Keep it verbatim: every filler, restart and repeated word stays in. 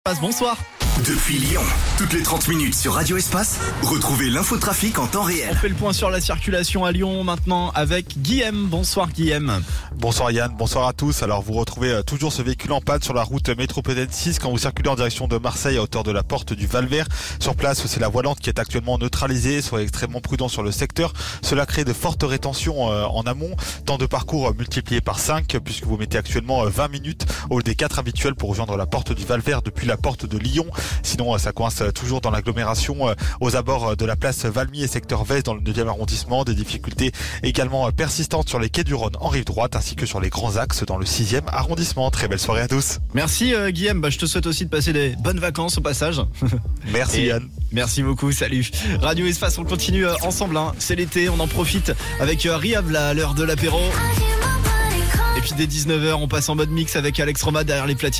Bonsoir. Depuis Lyon, toutes les trente minutes sur Radio Espace, retrouvez l'infotrafic en temps On réel. fait le point sur la circulation à Lyon maintenant avec Guillaume. Bonsoir Guillaume. Bonsoir Yann, bonsoir à tous. Alors vous retrouvez toujours ce véhicule en panne sur la route métropolitaine six quand vous circulez en direction de Marseille à hauteur de la porte du Val-Vert. Sur place, c'est la voie lente qui est actuellement neutralisée. Soyez extrêmement prudents sur le secteur. Cela crée de fortes rétentions en amont. Temps de parcours multiplié par cinq puisque vous mettez actuellement vingt minutes au lieu des quatre habituels pour rejoindre la porte du Val-Vert depuis la porte de Lyon. Sinon, ça coince toujours dans l'agglomération aux abords de la place Valmy et secteur Vest dans le neuvième arrondissement. Des difficultés également persistantes sur les quais du Rhône en rive droite ainsi que sur les grands axes dans le sixième arrondissement. Très belle soirée à tous. Merci euh, Guillaume. Bah, je te souhaite aussi de passer des bonnes vacances au passage. Merci Et Yann. Merci beaucoup, salut. Radio Espace, on continue euh, ensemble. Hein. C'est l'été, on en profite avec euh, Riab là, à l'heure de l'apéro. Et puis dès dix-neuf heures, on passe en mode mix avec Alex Roma derrière les platines.